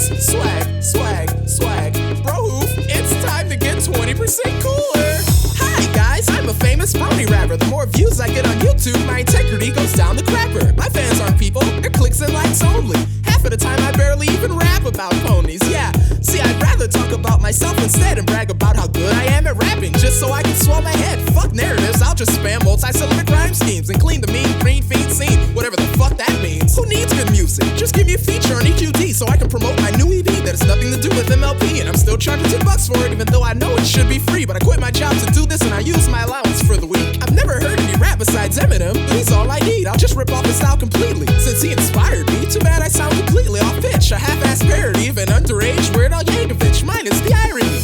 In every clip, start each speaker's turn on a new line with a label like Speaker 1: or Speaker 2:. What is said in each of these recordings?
Speaker 1: Swag, swag, swag. Bro hoof, it's time to get 20% cooler. Hi guys, I'm a famous brony rapper. The more views I get on YouTube, my integrity goes down the crapper. My fans aren't people, they're clicks and likes only. Half of the time I barely even rap about ponies, yeah. See, I'd rather talk about myself instead and brag about how good I am at rapping, just so I can swell my head. Fuck narratives, I'll just spam multi-syllabic rhyme schemes and clean the mean green feed scene, whatever the fuck that means. Who needs good music? Just give me a feature on EQD so I can promote my new EV that has nothing to do with MLP, and I'm still charging $10 for it even though I know it should be free. But I quit my job to do this and I use my allowance for the week. I've never heard any rap besides Eminem, but he's all I need. I'll just rip off his style completely, since he inspired me. Too bad I sound completely off pitch, a half-ass parody of an underage Weird Al Yankovic, minus the irony.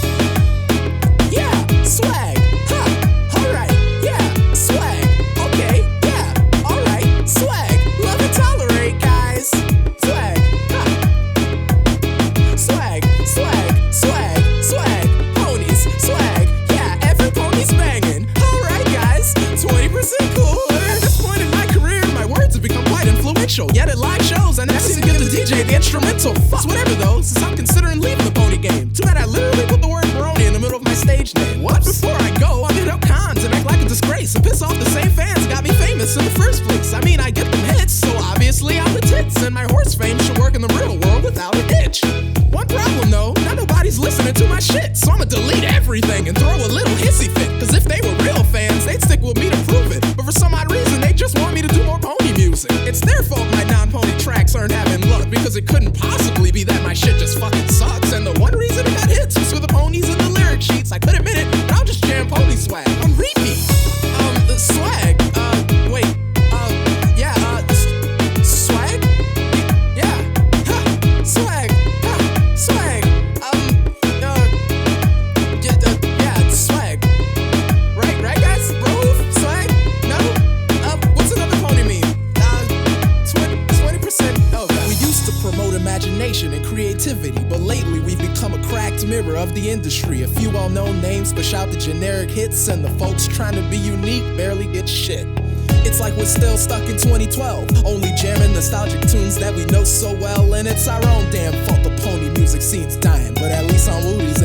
Speaker 1: Yeah, swag, huh, alright, yeah, swag, okay, yeah, alright, swag, love and tolerate, guys. Swag, huh, swag, swag, swag, swag, ponies, swag, yeah, every pony's banging. Alright guys, 20% cooler. At this point in my career, my words have become quite influential, yet at live shows I never seem to give the DJ the instrumental. Fuck whatever though, since I'm considering leaving the pony game. Too bad I literally put the word brony in the middle of my stage name. What? Before I go, I'll hit up cons and act like a disgrace and piss off the same fans got me famous in the first place. I mean, I get them hits, so obviously I'm the tits, and my horse fame should work in the real world without a hitch. One problem though, not nobody's listening to my shit, so I'ma delete everything and throw a little hissy fit. Cause if they were real fans, they'd stick with me to prove it. But for some odd reason, they just want me to do more pony music. It's their fault my non-pony tracks aren't having luck, because it couldn't possibly be that my shit just fucking sucks. And the one reason it got hits was for the ponies in the lyric sheets. I could admit it, but I'll just jam pony swag on repeat. Swag, wait, yeah, swag? Yeah, ha, swag, ha, swag, yeah, swag. Right guys? Bro, swag? No? What's another pony meme? 20%, oh God. We used to promote imagination and creativity, but lately we've become a cracked mirror of the industry. A few well-known names push out the generic hits, and the folks trying to be unique barely get shit. It's like we're still stuck in 2012, only jamming nostalgic tunes that we know so well, and it's our own damn fault the pony music scene's dying. But at least on Woody's